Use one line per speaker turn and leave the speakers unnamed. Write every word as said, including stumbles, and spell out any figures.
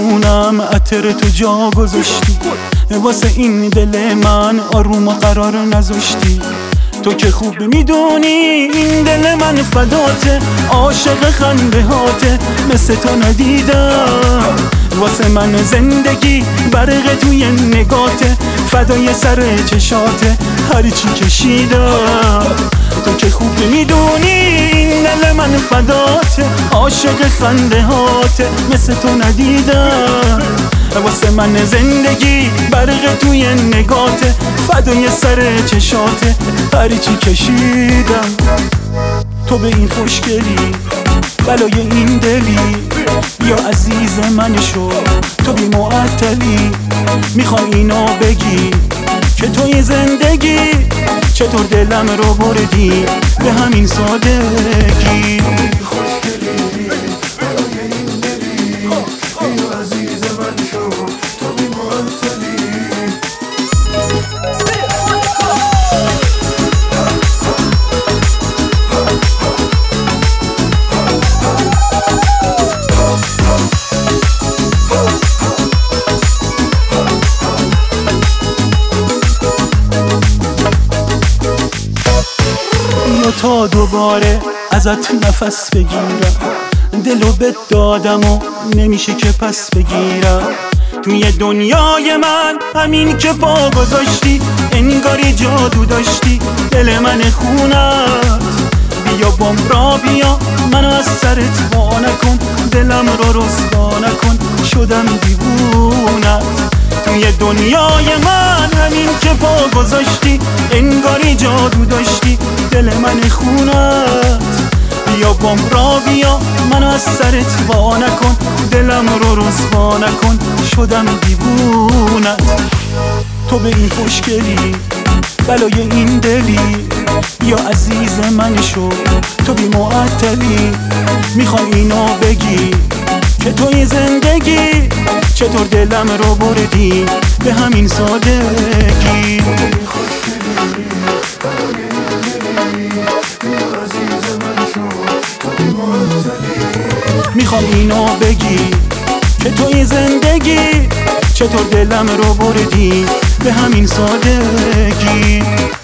خونم عطر تو جا گذاشتی، واسه این دل من آروم و قرار نذاشتی. تو که خوب میدونی این دل من فداته، عاشق خنده هاته، مثل تو ندیدم. واسه من زندگی برق توی نگاته، فدای سر چشاته، هرچی کشیدم. تو که خوب میدونی این دل من فداته، عاشق خنده هاته، مثل تو ندیدم. واسه من زندگی برق توی نگاته، فدای سر چشاته، هرچی کشیدم. تو به این خوشگلی بلای این دلی، یا عزیز من شو تو بی معطلی. میخوای اینو بگی که توی زندگی چطور دلم رو بردی به همین سادگی. تا دوباره ازت نفس بگیرم، دلو بهت دادم و نمیشه که پس بگیرم. توی دنیای من همین که پا گذاشتی، انگاری جادو داشتی دل من خونت. بیا بام را بیا منو از سرت وا نکن، دلم رو رسوا نکن، شدم دیوونت. توی دنیای من همین که پا گذاشتی، انگاری جادو داشتی دل من خونت. بیا بام را بیا منو از سرت وا نکن، دلم رو رسوا نکن، شدم دیوونت. تو به این خوشگلی بلای این دلی، یا عزیز من شو تو بی معطلی. میخوای اینو بگی که توی زندگی چطور دلم رو بردی به همین سادگی. میخوام اینو بگی که توی زندگی چطور دلم رو بردی به همین سادگی.